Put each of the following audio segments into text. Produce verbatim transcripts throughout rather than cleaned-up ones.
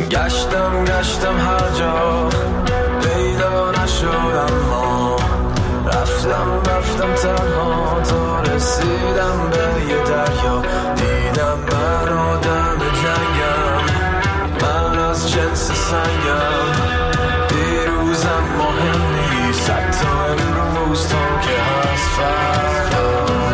گشتم گشتم هر جا پیدا نشدم، ما رفتم رفتم تنها تا رسیدم به یه دریا. دیدم من آدم جنگم، من از جنس سنگم، دیروزم مهم نیست حتی امروز تا که هست فردا.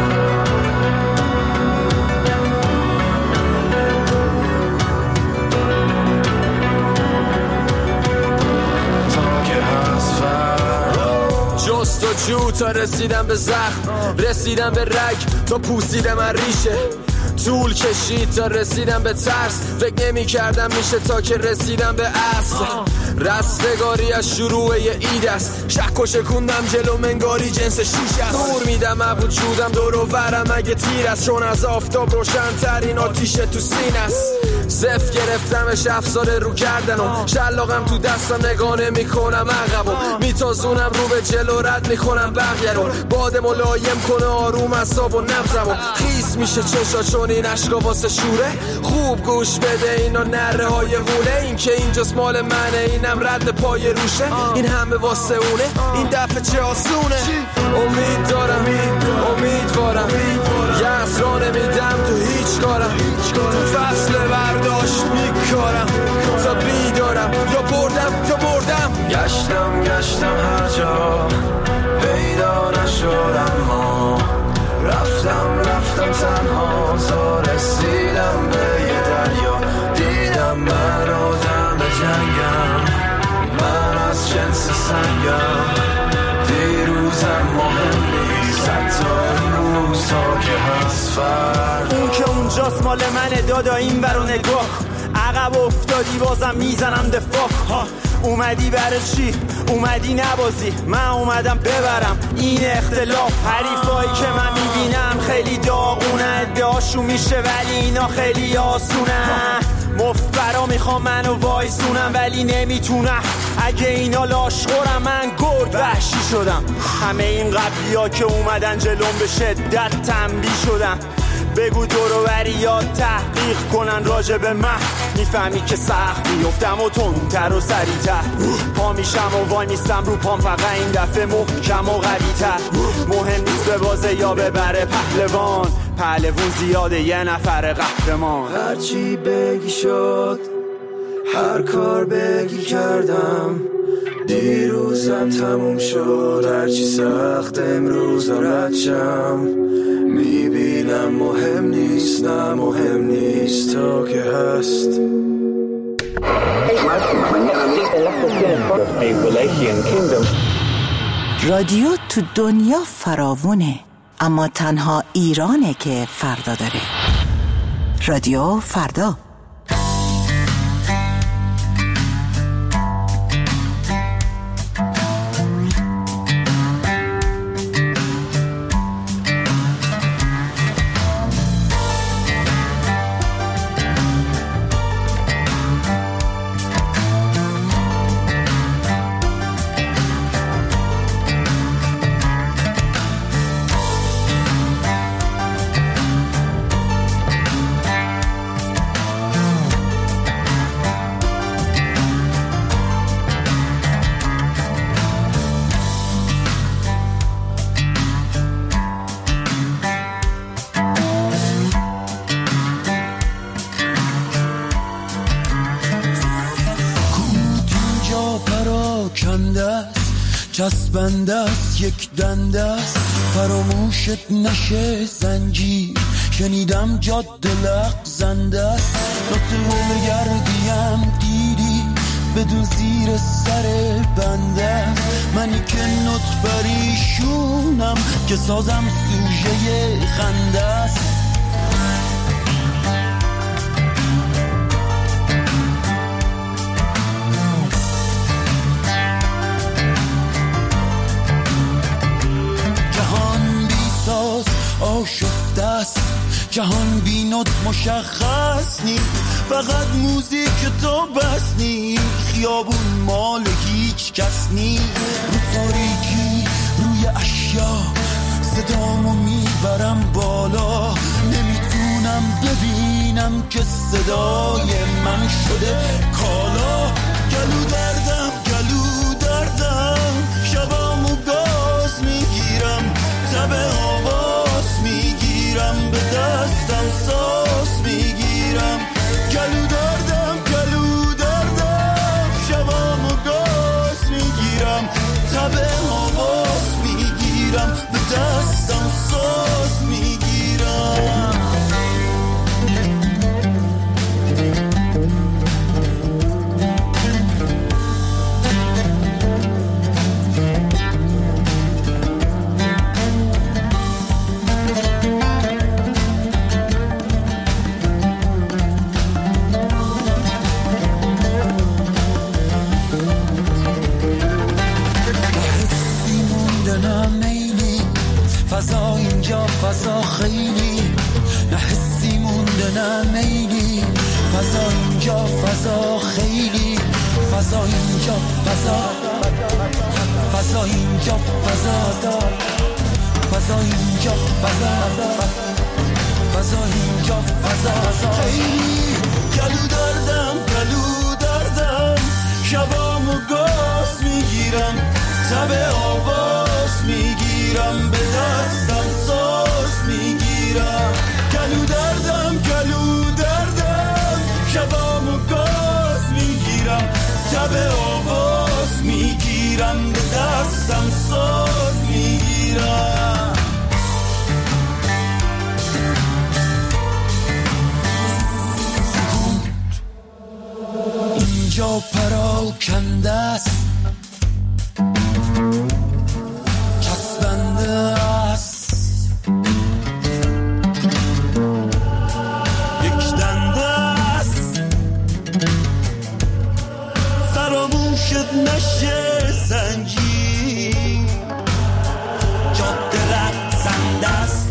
جست و جو تا رسیدم به زخم، رسیدم به رگ تا پوسیدم از ریشه، طول کشید تا رسیدم به ترس، فکر نمی کردم میشه تا که رسیدم به اصل. رستگاری از شروع یه اید است، شک و شکوندم جلو منگاری جنس شیش است. دور میدم از وجودم دور و برم اگه تیر است، چون از آفتاب روشن ترین آتیش تو سینه است. زف گرفتمش افسار رو کردنم، شلاقم تو دستم نگاه نمی کنم عقبم، میتازونم رو به جلو رد میکنم بقیه رو، باد ملایم کنه آروم اعصاب و نبضمو. خیس میشه چشا چون این عشقا واسه شوره، خوب گوش بده اینا نره های غوله، این که اینجاست مال منه اینم رد پای روشه، این همه واسه اونه این دفعه چه آسونه. امید دارم امیدوارم یه اسرا نمیدم تو هیچ کارم، تو فصل برداشت میکارم تا بیدارم، یا بردم یا بردم. گشتم گشتم هر جا پیدا نشدم، ما رفتم رفتم تنها تا رسیدم به یه دریا. دیدم من آدم جنگم، من از جنس سنگم، دیروزم مهم نیست حتی امروز تا که هست فردا. اون که اونجاست مال منه دادا، این برو نگاه، عقب افتادی بازم میزنم دفاع. اومدی برای چی؟ اومدی نبازی، من اومدم ببرم این اختلاف. حریفایی که من میبینم خیلی داغونه، ادعاشون میشه ولی اینا خیلی آسونه. مفبرا میخوام منو وایسونم ولی نمیتونم، اگه اینا لاشخورم من گرد وحشی شدم. همه این قبلی ها که اومدن جلوم به شدت تنبیه شدم. بگو دورو بری یا تحقیق کنن راجع به من، میفهمی که سخت بیفتم و تندتر و سریعتر. پا میشم و وای میستم رو پام، فقط این دفعه محکم و قوی‌تر. مهم نیست به بازه یا ببره پهلوان، پهلوون زیاده یه نفر قهرمان. هرچی بگی شد، هر کار بگی کردم، دیروزم تموم شد. هرچی سخت امروز رد شم، میبینم مهم نیست، نه مهم نیست تا که هست. رادیو تو دنیا فراوونه، اما تنها ایرانه که فردا داره. رادیو فردا. چسبنده است یک دنده است، فراموشت نشه زنجیر. شنیدم جاده لغزنده است، نطول گردیم دیدی بدون زیر سر بنده است. منی که نط پریشونم که سازم سوژه خنده است. آشفته است جهان بی نط مشخص نی، فقط موزیک تو بس نی، خیابون مال هیچ کس نی. رو تاریکی روی اشیا صدامو میبرم بالا، نمیتونم ببینم که صدای من شده کالا. گلو دردم گلو دردم شبامو گاز میگیرم، تب آواز میگیرم، به دستم ساز میگیرم. گلو دردم گلو دردم شبامو گاز میگیرم، تب آواز میگیرم، به دستم ساز میگیرم. فضا اینجا فضا خیلی نه حسی مونده نه میلی، فضا اینجا فضا خیلی، فضا اینجا فضا، فضا اینجا فضا، فضا اینجا فضا، فضا اینجا فضا خیلی. گلو دردم گلو دردم شبامو گاز میگیرم، تب آواز میگیرم، به دستم ساز میگیرم. گلو دردم گلو دردم شبامو گاز میگیرم، تب آواز میگیرم، به دستم ساز میگیرم. اینجا پراکنده است، چسبنده است، یک دنده است، فراموشت نشه زنجیر، جاده رقصنده است.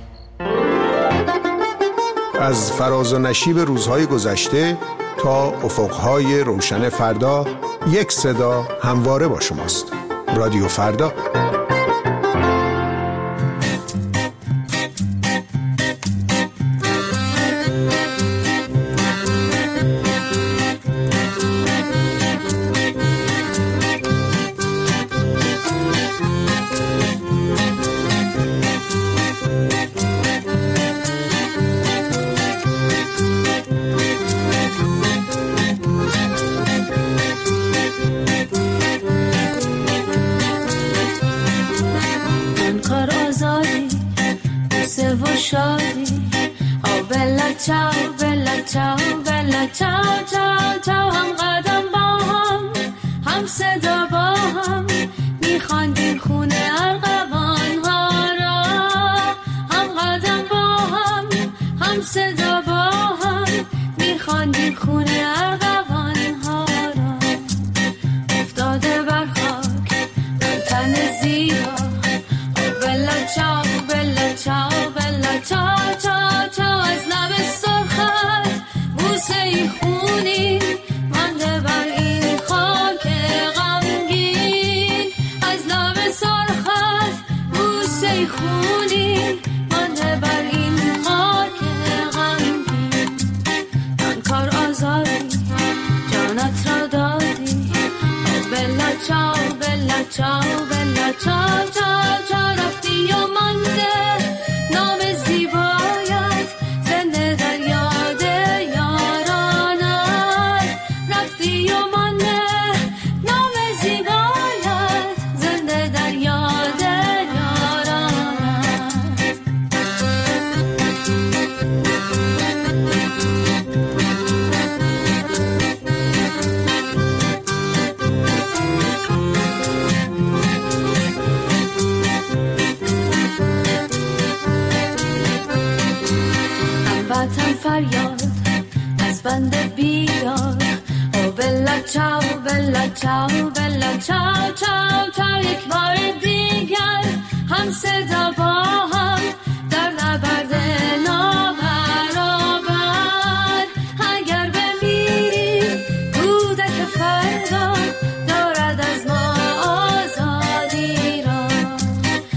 از فراز و نشیب روزهای گذشته تا افقهای روشن فردا، یک صدا همواره با شماست. رادیو فردا.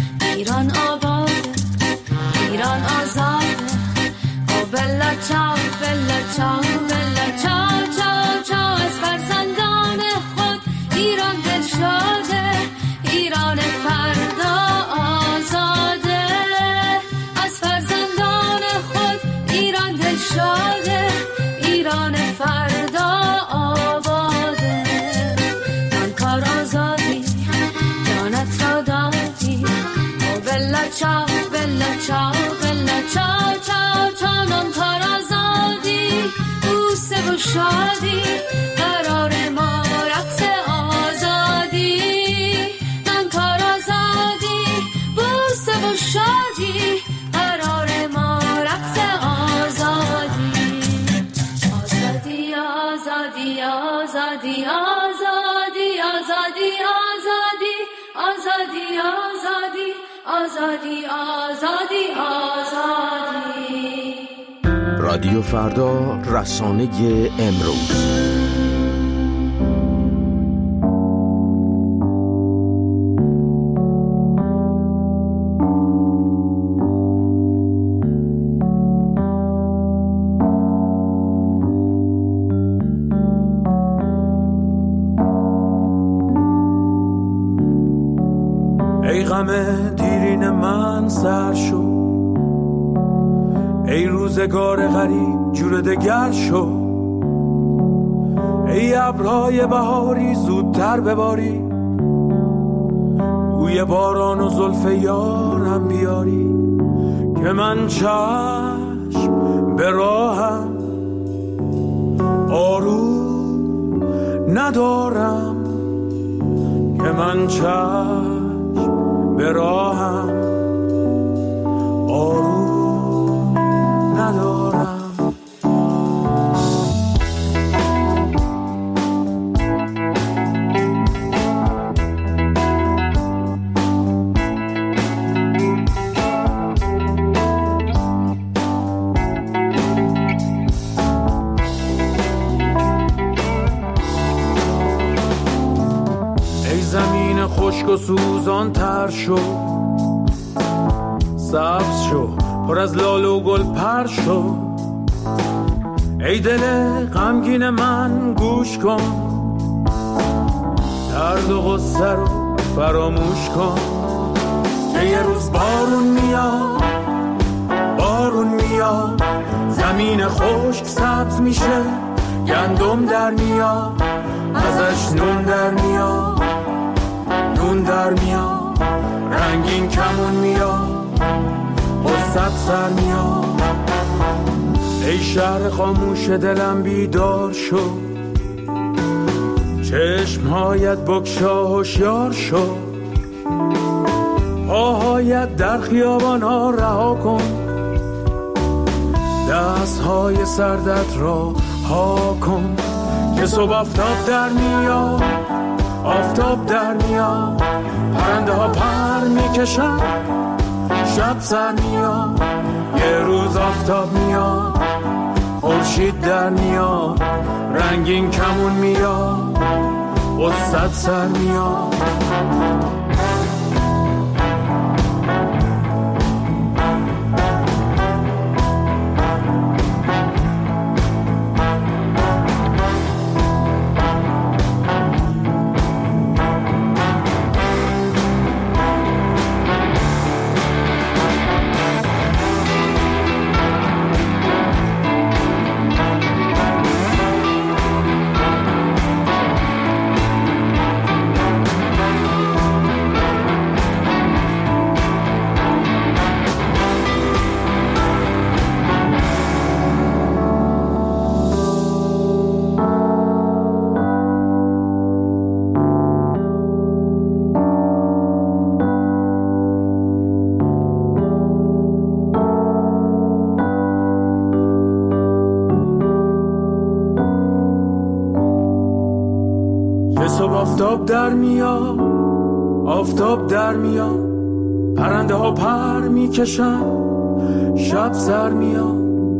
ایران آزاده، او بلا چاو بلا چاو بلا چاو چاو چاو از فرزندان خود ایران دل شاده ایران فردا آزاده از فرزندان خود ایران دل شاده ایران فردا آباده من کار آزادی جانت را دادی او بلا چاو بلا چاو بلا چاو چاو چاو من کار آزادی بوسه و شادی قرار ما رقص آزادی من کار آزادی بوسه و شادی قرار ما رقص آزادی آزادی آزادی آزادی آزادی آزادی آزادی آزادی آزادی آزادی آزادی. رادیو فردا، رسانه امروز. ای غم دیرین من سر شو، ای روزگار غریب جور دگر شو، ای ابرهای بهاری زودتر بباری، بوی باران و زلف یارم بیاری، که من چشم به راهم آروم ندارم، که من چشم به راهم آروم ندارم. ای زمین خشک و سوزان تر شو، سبز شو پر از لاله و گل پر شو، ای دل غمگین من گوش کن، درد و غصه رو فراموش کن، که یه روز بارون میاد بارون میاد، زمین خشک سبز میشه، گندم در میاد ازش نون در میاد، نون در میاد رنگین کمون میاد، قصت سر میاد. ای شهر خاموش دلم بیدار شو، چشمهایت بگشا هوشیار شو، پاهایت در خیابان ها رها کن، دستهای سردت را ها کن، که صبح آفتاب در میاد آفتاب در میاد، پرنده ها پر میکشن، شب سر میاد، یه روز آفتاب میاد، خورشید در میاد، رنگین کمون میاد، قصت سر میاد. آفتاب در میاد آفتاب در میاد، پرنده ها پر میکشن، شب سر میاد.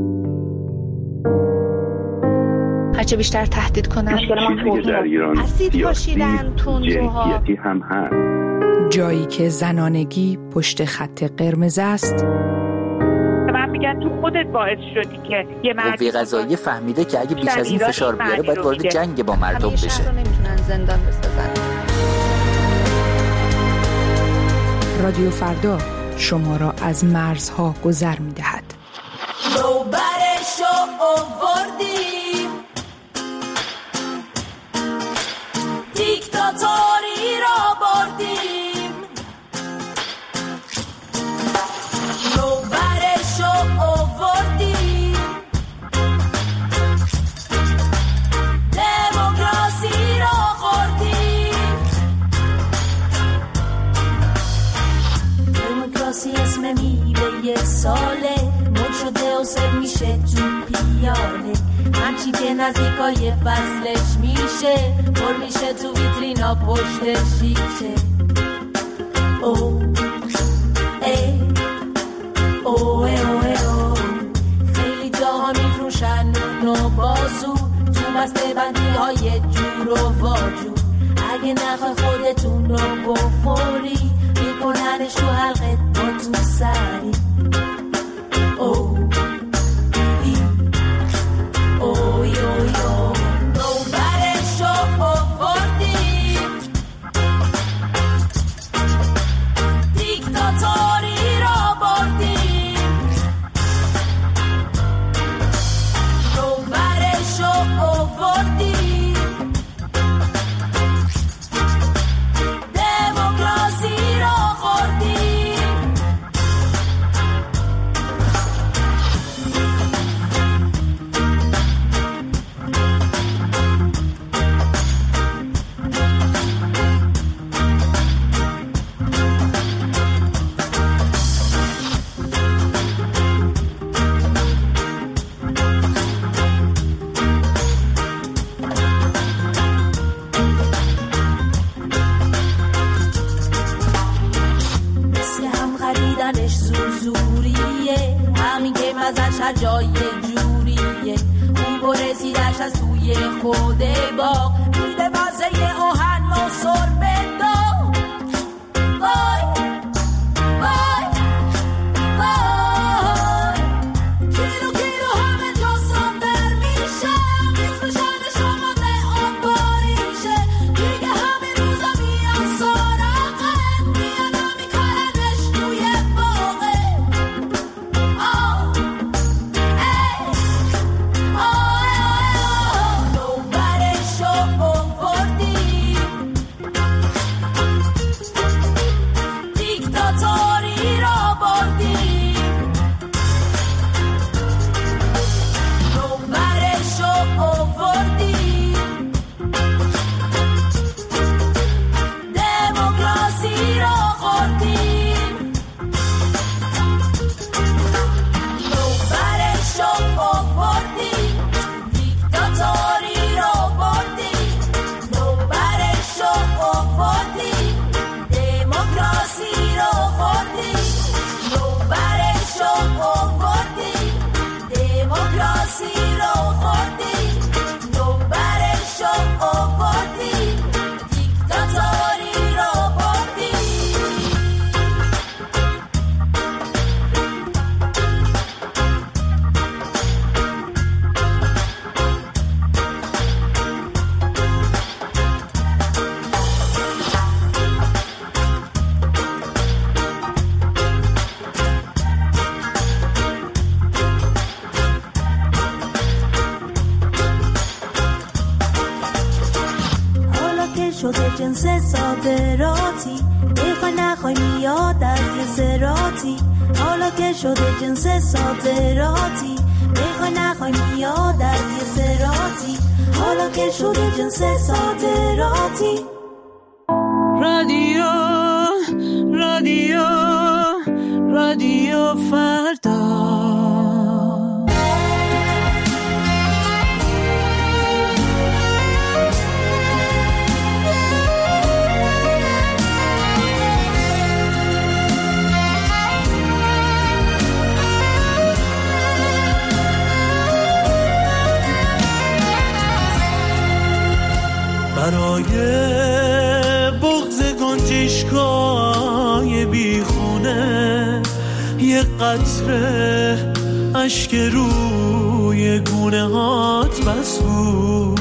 هرچه بیشتر تهدید کنن چیزی که در ایران سیاسی جنسیتی هم هست. جایی که زنانگی پشت خط قرمز است. من میگن شاید تو خودت باعث شدی که یه مردی قوه قضاییه فهمیده که اگه بیش از این فشار بیاره باید وارد جنگ با مردم بشه. شهر رو نمیتونن زندان بسازن. رادیو فردا شما را از مرزها گذر می‌دهد. نوبرشو آوردیم، دیکتاتوری را بردیم. نوبرشو آوردیم، دموکراسی را خوردیم. دموکراسی اسم میوه یه ساله، مد شده و سر میشه تو پیاله. هرچی که نزدیکای فصلش میشه، پر میشه تو ویترینا پشت شیشه. او ای او ای او ای او خیلی جاها میفروشن نون و بازو، تو بسته بندی های جور و واجور. اگه نخوای خودتون رو بخوری، میکننش تو حلقت با تو سری. او ای اوی اوی او نوبرشو آوردیم، دیکتاتوری را بردیم. نوبرشو آوردیم، دموکراسی را خوردیم. هر جای جوریه اون برسیدش از توی خود باغ، میده مزه آهن و سربه داغ. وای وای وای کیلو کیلو همه جا ساندر میشه، میفروشن شما به آن باریشه. دیگه همین روزا میان سراغت، میان میکننش توی باغه. جنس صادراتی، بخوای نخوای میاد از یه سراتی. حالا که شده جنس صادراتی، بخوای نخوای میاد از یه سراتی. حالا که شده جنس صادراتی. رادیو رادیو رادیو فردا. برای بغض گنجشکای بیخونه یه قطره اشک روی گونه هات بس بود.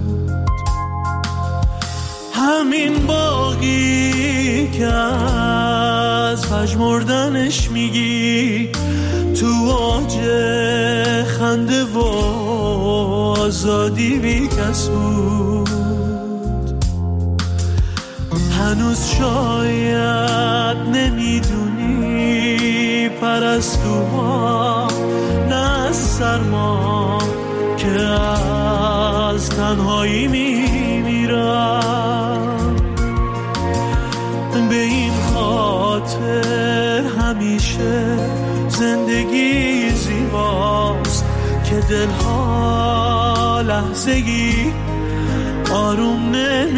همین باقی که از پژمردنش میگی تو اوج خنده و آزادی بی کس بود. هنوز شاید نمیدونی پرستوها نه سرما که از تنهایی میمیرم. به این خاطر همیشه زندگی زیباست که دلها لحظه‌ای آروم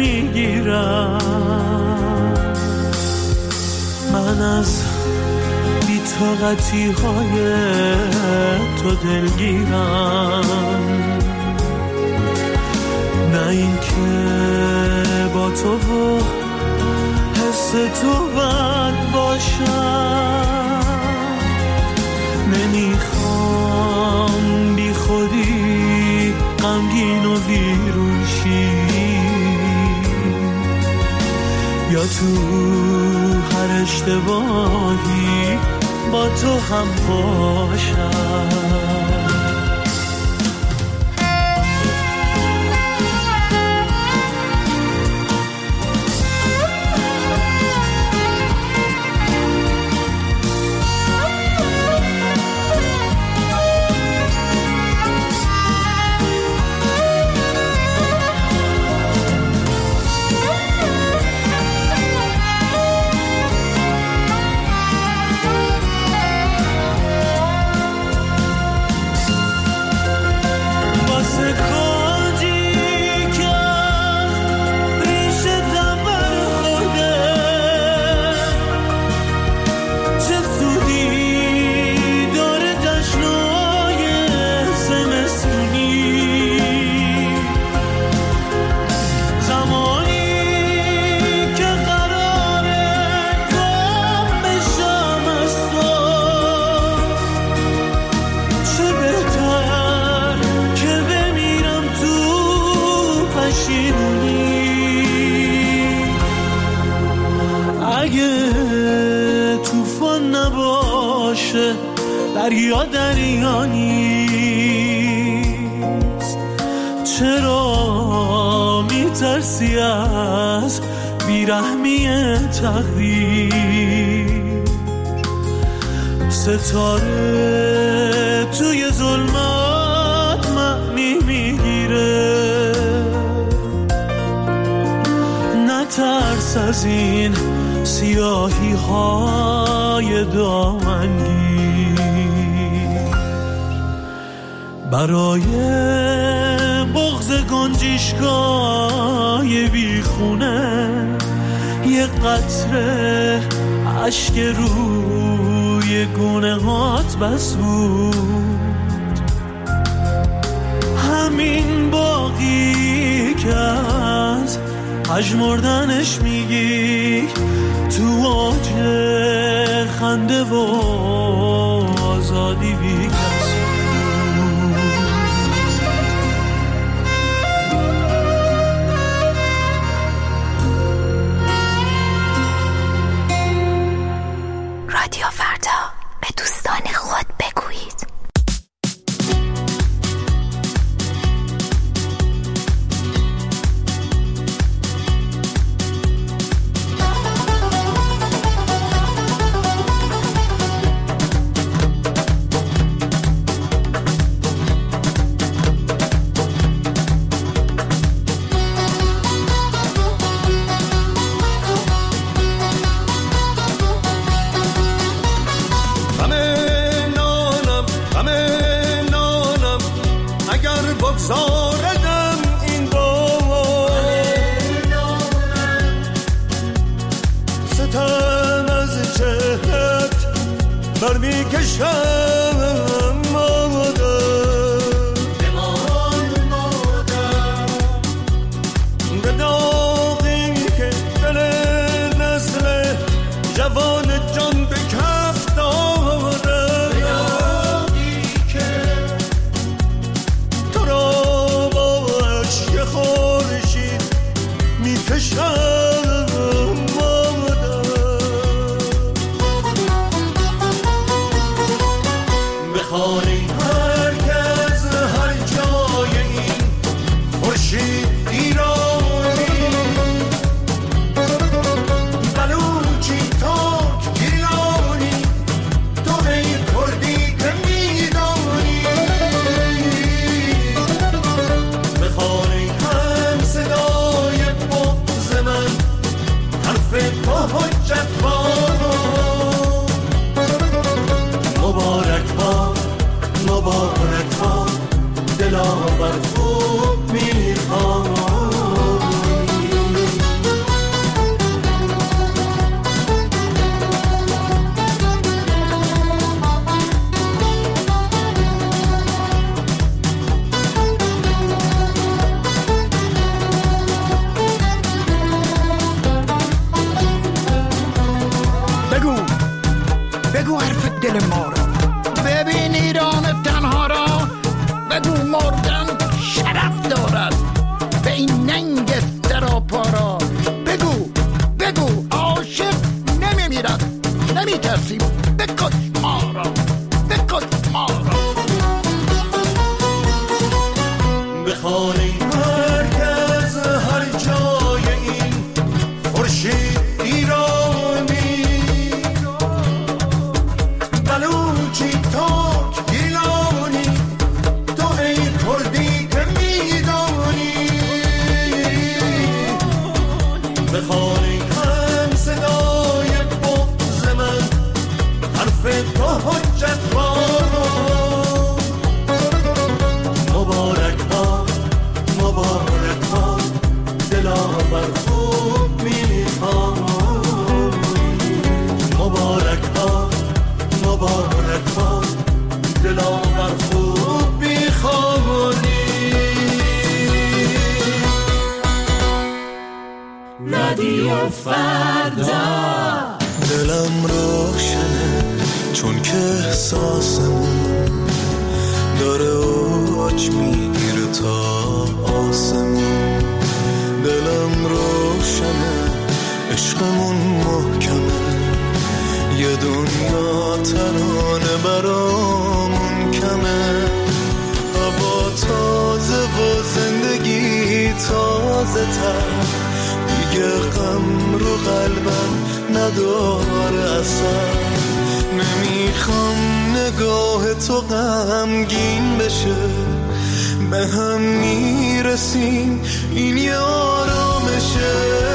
نمیگیرم. من از بی‌طاقتی های تو دلگیرم، نه این که با تو و حس تو بد باشم. نمیخوام بی خودی غمگین و ویرون شی، یا تو هر اشتباهی با تو هم باشم. دریا دریا نیست، چرا میترسی از بیرحمی تقدیر؟ ستاره توی ظلمات معنی میگیره، نترس از این سیاهی های دامنگیر. برای بغض گنجشگاه بیخونه یه قطره اشک روی گونه هات بس بود. همین باقی که از پژمردنش میگی تو اوج خنده و آزادی بی کس. رادیو فردا، به دوستان خود بگویید. جوان جان به کف داره، که دل ما را. ببین ایران تنها را، بگو مردن شرف دارد به این ننگ سراپا را. بگو بگو عاشق نمیمیرد، نمیترسیم، بکش ما را، بکش ما را. بخوانی مرکز هر جای این خورشید ایرانی، بلوچی ترک گیلانی، تو ای کردی که میدانی. بخوانی هم صدای بغض من، حرف تو حجت بارو. مبارک باد مبارک باد دلاور خوب میخوای. مبارک باد مبارک باد دلاور خوب میخوای. رادیو فردا. دلم روشنه چون که احساسمون داره اوج میگیره تا آسمون. دلم روشنه عشقمون محکمه، یه دنیا ترانه برامون کمه. هوا تازه و زندگی تازه تر، دیگه غم رو قلبم نداره اثر. نمیخوام نگاه تو غمگین بشه، به هم میرسیم این یه آرامشه.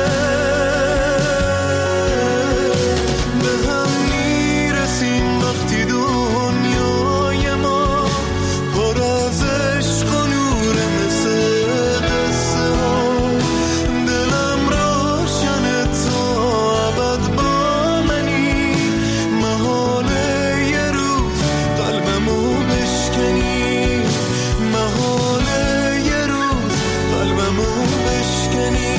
به هم میرسیم وقتی دنیای ما پر از عشق و نوره مثل قصه ها. دلم روشنه تا ابد با منی، محاله یه روز قلبمو بشکنی، محاله یه روز قلبمو بشکنی.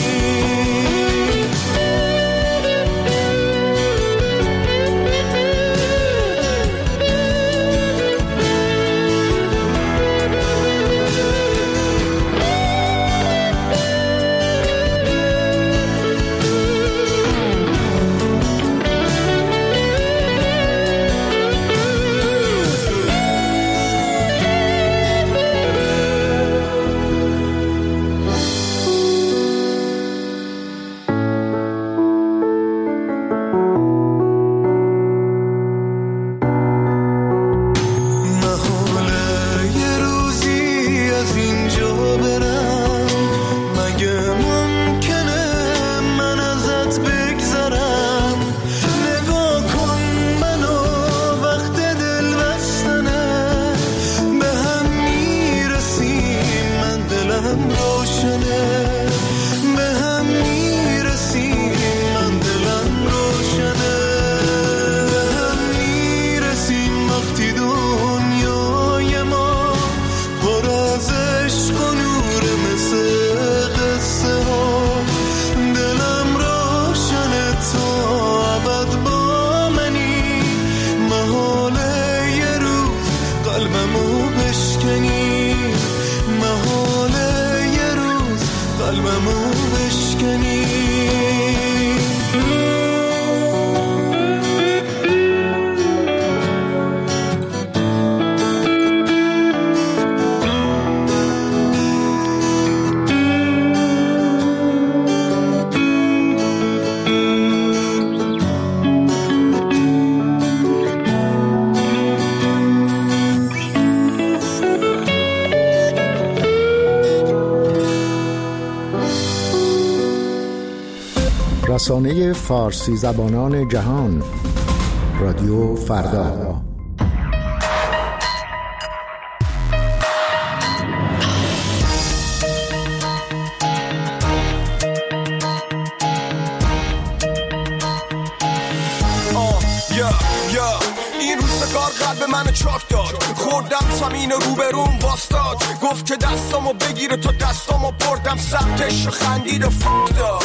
رسانه فارسی زبانان جهان، رادیو فردا. این روزگار قلب من چاک داد، خوردم زمین روبروم واستاد، گفت که دستامو بگیره تا دستامو بردم سمتش و خندید و فک داد.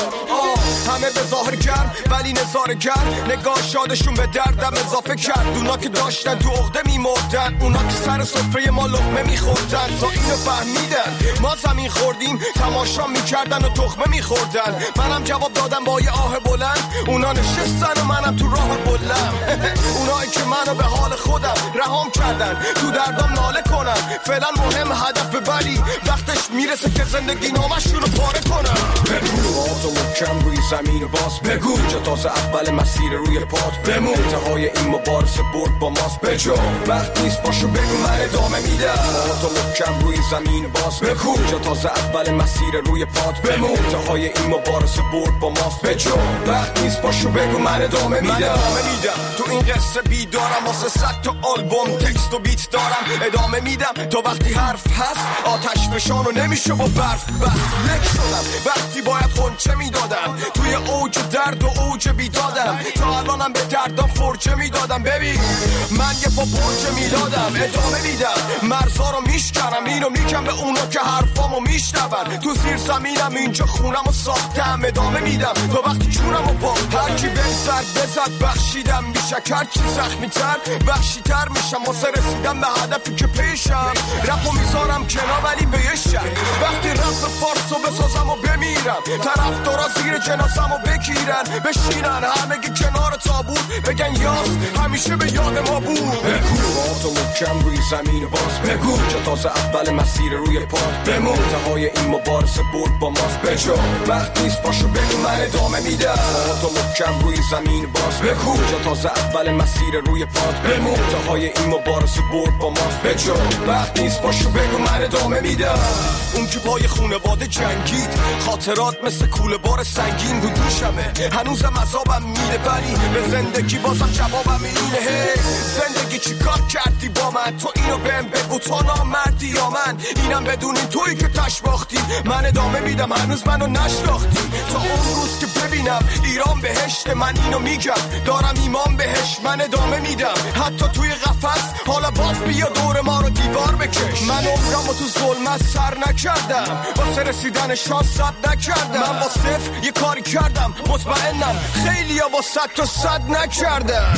همه به ظاهر کرد ولی نظاره کرد، نگاه شادشون به دردم اضافه کرد. اونا که داشتن تو عقده میمردن، اونا که سر سفره ما لقمه میخوردن تا اینو فهمیدن ما زمین خوردیم، تماشا میکردن و تخمه میخوردن. منم جواب دادم با یه آه بلند، اونا نشستن و منم تو راه بلند. اونایی که منو به حال خودم رهام کردن، تو دردم ناله کنن. فعلا مهم هدف ببری، وقتش میرسه که زندگی نامشون رو پاره کنن. بگو آتو محکم روی زمین باز، بگو جا تازه اول مسیر روی پات بمون. انتهای این مبارزه برد با ماست بجا، وقت نیست باشو بگو من ادامه میدم. آتو محکم روی زمین باز، بگو جا تازه اول مسیر روی پات بمون. انتهای این مبارزه برد با ماست بجا، وقت نیست باشو بگو من ادامه میدم. من ادامه میدم تو این قصه بیدارم، واسه صد تا آلبوم تکست و بیت دارم. ادامه میدم تا وقتی حرف هست آتش فشان و نمیشه با برف بس. لک شدم وقتی باید خونچه میدادم، توی اوج درد و اوج بیدادم. تا الانم به دردم فرچه میدادم. ببین من یه پا پرچه میدادم، ادامه میدم مرزا رو میشکنم، اینو میگم به اونا که حرفامو میشنون. تو زیر زمینم اینجا خونم و ساختم، ادامه میدم تا وقتی جونم و باختم. هرکی بهم سر بزد بخشیدم، بیشک هرچی زخمی تر وحشی تر میشم واسه رسیدم به هدفی که پیشم. رپو میذارم کنار ولی به یه شک، وقتی رپ فارسو بسازم و بمیرم، طرف دارا زیر جنازم و بگیرن بشینن همگی کنار تابوت بگن یاس همیشه به یاد ما بود. بگو آتو محکم روی زمین باز، بگو جا تازه اول مسیر روی پات بمون. انتهای این مبارزه برد با ماست بجا، وقت نیست باشو بگو من ادامه میدم. آتو محکم روی زمین باز، بگو جا تازه اول مسیر روی پات بمون. انتهای این مبارزه برد با ماست بجا، وقت نیست باشو بگو من ادامه میدم. اون که پای خونواده جنگید، خاطرات مثل کوله بار سنگین رو دوشمه. هنوزم عذابم میره ولی به زندگی بازم جوابم اینه. هی زندگی چی کار کردی با من؟ تو اینو بهم بگو تو نامردی یا من؟ اینم بدونین تویی که تش باختی، من ادامه میدم هنوز منو نشناختی. تا اون روز که ببینم ایران بهشت، من اینو میگم دارم ایمان بهش. من ادامه میدم حتی توی قفس، حالا باز بیا دور ما رو دیوار بکش. من عمرمو تو ظلمت سر نکردم، واسه رسیدن شانس صد نکردم. من با صفر یه کاری کردم، مطمئنم خیلی ها با صد تا صد نکردم.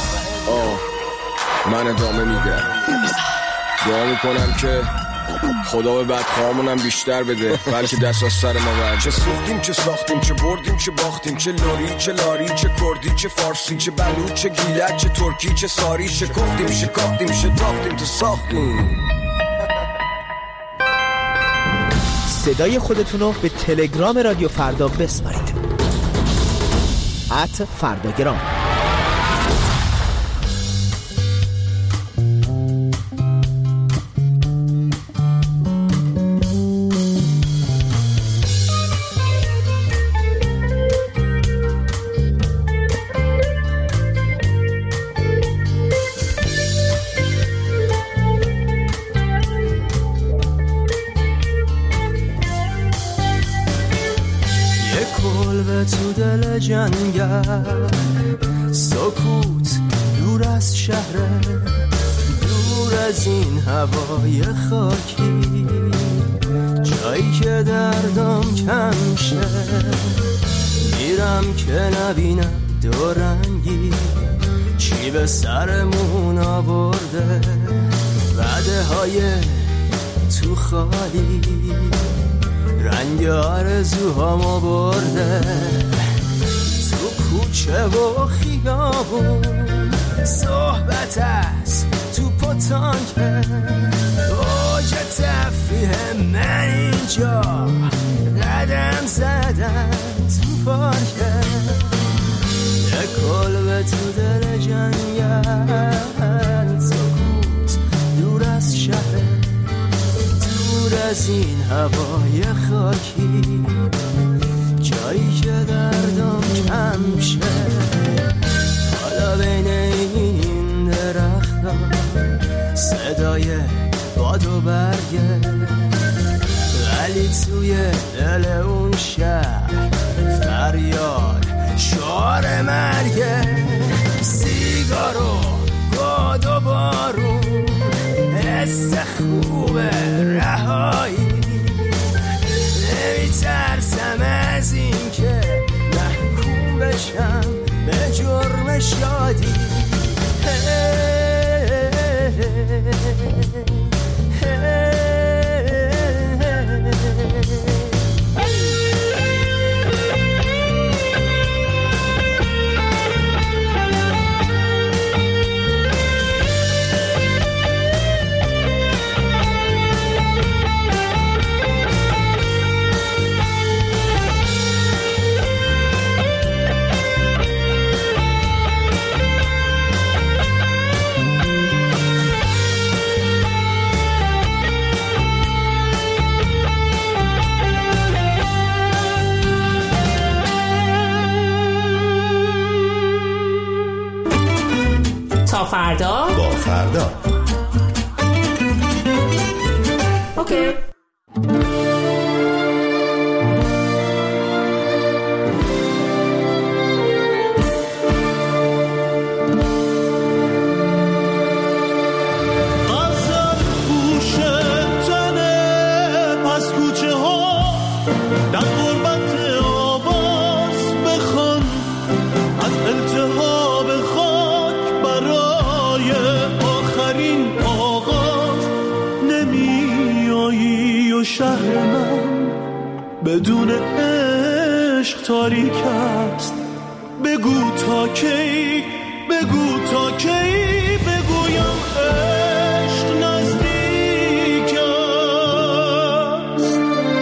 آه من ادامه میدم، دعا میکنم که خدا به بدخواهمونم بیشتر بده، بلکه دست از سر ما برد. چه سوختیم چه ساختیم، چه بردیم چه باختیم، چه لوری چه لاری، چه کردی چه فارسی، چه بلوچ چه گیلک، چه ترکی چه ساری، شکفتیم شکافتیم شتافتیم تو ساختیم. صدای خودتونو به تلگرام رادیو فردا بسپارید. ات فرداگرام. جنگل سکوت دور از شهر، دور از این هوای خاکی، جایی که دردم کم شه. میرم که نبینم دورنگی چی به سرمون آورده، وعده های تو خالی رنگ آرزوهامو برده. کوچه و خیابون صحبت از تو پتانکه، اوج تفریح من اینجا قدم زدن تو پارکه. یه کلبه تو دل جنگل سکوت دور از شهر، دور از این هوای خاکی، جایی که دردم کم شه. حالا بین این درخت‌ها صدای باد و برگه، ولی توی دل اون شهر فریاد شعار مرگه. سیگار و باد و بارون حس خوبه رهایی، نمیترسم از این که محکوم بشم به جرم شادی. تا فردا با فردا. اوکی. بدون عشق تاریک است، بگو تا کی، بگو تا کی بگویم عشق نزدیک است.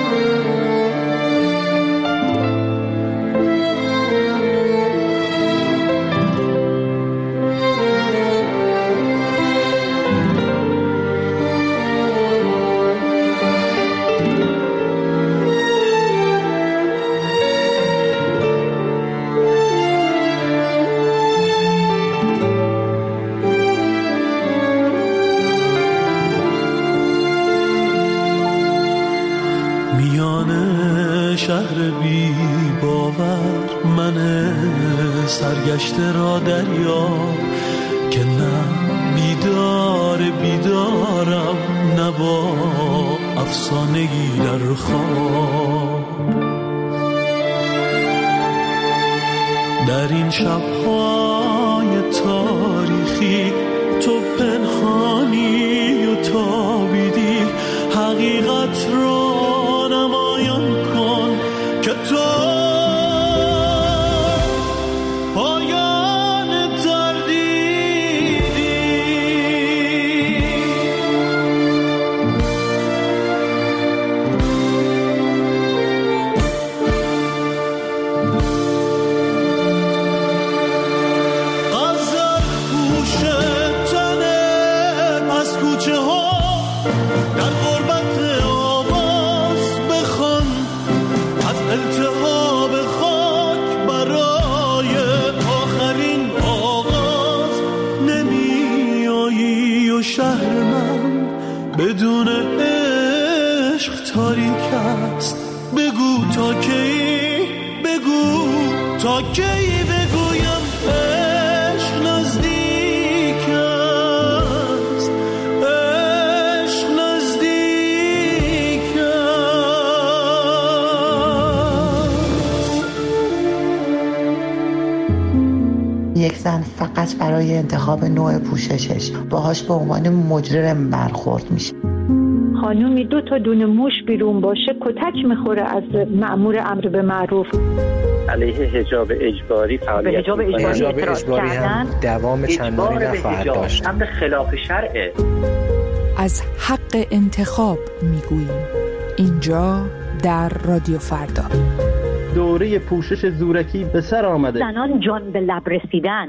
شهر بی باور من سرگشته را دریا، که نه بیدار بیدارم نه با افسانگی در خواب. در این شب‌های تاریخی تو پنهانی و تابیدی، حقیقت را نمایان کن که تو پایان تردیدی. غزل پوش تنه از کوچه ها در غربت آواز بخوان، از التهاب خاک برای آخرین آغاز. نمی آیی و شهر من بدون عشق تاریک است، بگو تا کی، بگو تا کی بگویم عشق نزدیک است، عشق نزدیک است. یک زن فقط برای انتخاب نوع پوششش باهاش به عنوان مجرم برخورد میشه. خانومی دو تا دونه موش بیرون باشه کتک میخوره از مأمور امر به معروف. علیه حجاب اجباری فعالیت حجاب اجباری, حجاب اجباری هم دوام چندانی نخواهد داشت. امر خلاف شرعه. از حق انتخاب میگوییم اینجا در رادیو فردا. دوره پوشش زورکی به سر آمده. زنان جان به لب رسیدن.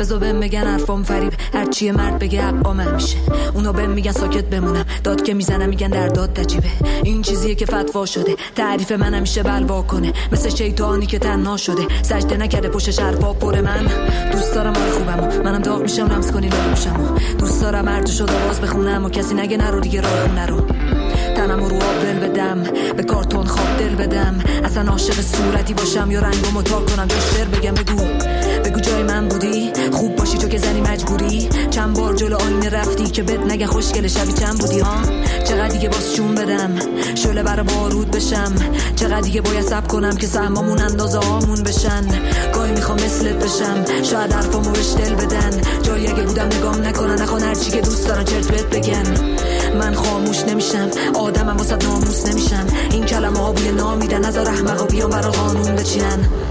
بذار بهم میگن حرفام فریب، هر چیه مرد بگه ابقا من میشه. اونا بهم میگن ساکت بمونم، داد که میزنم میگن در داد تجیبه. این چیزیه که فتوا شده، تعریف من همیشه بلوا کنه، مثل شیطانی که تنها شده، سجده نکرده پشتش حرفا پر. من دوست دارم آره خوبمو، منم داغ میشم لمس کنی لالوشمو. دوست دارم هر جو شده باز بخونم و کسی نگه نرو دیگه راه خونه رو. تنم رو آب دل بدم، به کارتون خواب دل بدم، اصلا عاشق صورتی باشم یا رنگمو تا کنم جشتر بگم. بگو بگو جای من بودی، خوب باشی تو که زنی مجبوری. چند بار جلو آینه رفتی که بد نگه خوشگل شبی چند بودی ها. چقدر دیگه باز چون بدم شعله برا بارود بشم، چقدر دیگه باید صبر کنم که سهمامون اندازه هامون بشن. گاهی میخوام مثلت بشم، شاید حرفامو بهش دل بدن، جایی اگه بودم نگام نکنن، نخوان هر چی که دوست دارن چرت بهت بگن. من خاموش نمیشم، آدمم واسه ناموس نمیشم، این کلمه ها بوی نامیدن، نذار احمقا بیان برا قانون بچینن.